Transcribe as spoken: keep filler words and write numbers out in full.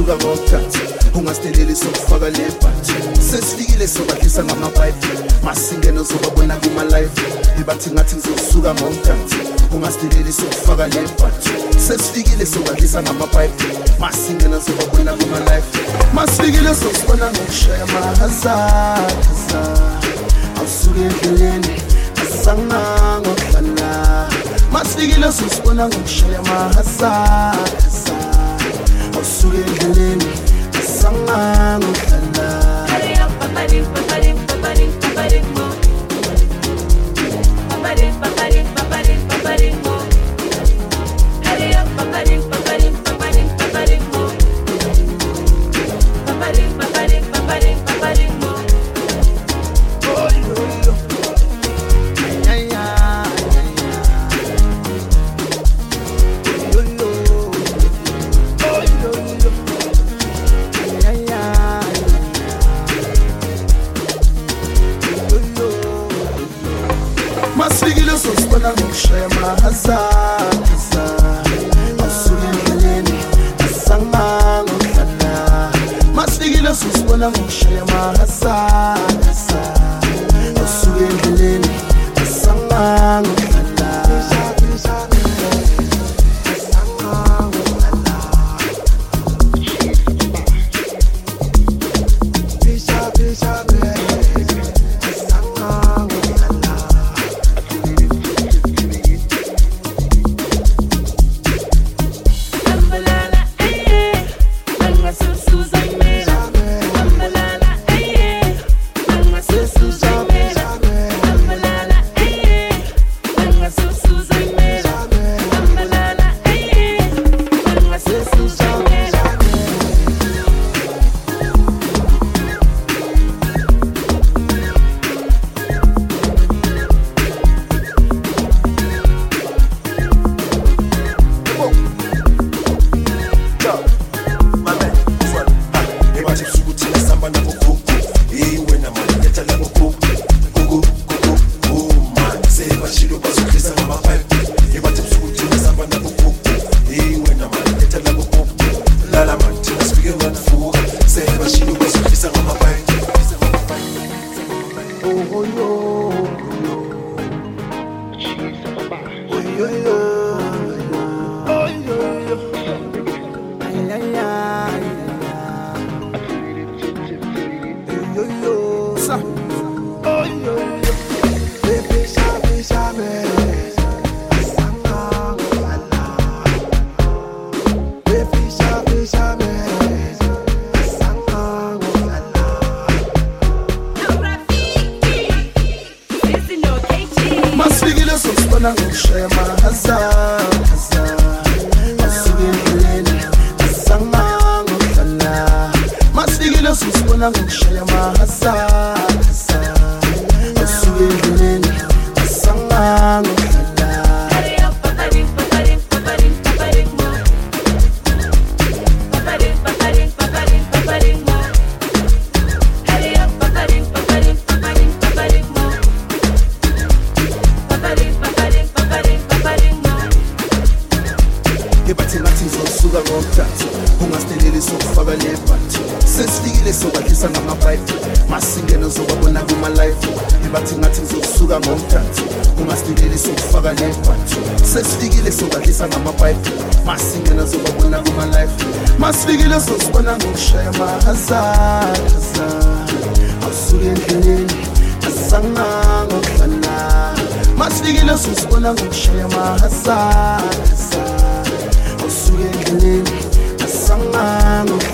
sokusuka ngokuthatha ungasiteleli sokufaka lebhathi sesifikile sobahlisa ngamapipe masingena zobabona kuma-live ibathi ngathi ngizosuka ngokuthatha ungasiteleli sokufaka lebhathi sesifikile sobahlisa ngamapipe masingena zobabona kuma-live masifikile sosibona ngokushaya mahazaza awusuke endleleni asangangokudlala masifikile sosibona ngokushaya mahazaza awusuke endleleni asangangokudlala masifikile sosibona ngokushaya mahazaza awusuke endleleni asangangokudlala masifikile sosibona ngokushaya mahazaza awusuke endleleni asangangokudlala masifikile sosibona ngokushaya mahazaza awusuke endleleni asangangokudlala masifikile sosibona ngokushaya mahazaza awusuke endleleni asangangokudlala ibathi ngathi ngizosuka ngokuthatha ungasiteleli sokufaka lebhathi sesifikile sobahlisa ngamapipe masingena zobabona kuma-live ibathi ngathi ngizosuka ngokuthatha ungasiteleli sokufaka lebhathi sesifikile sobahlisa ngamapipe masingena zobabona kuma-live masifikile sosibona ngokushaya mahazaza awusuke endleleni asangangokudlala masifikile sosibona ngokushaya mahazaza awusuke endleleni asangangokudlala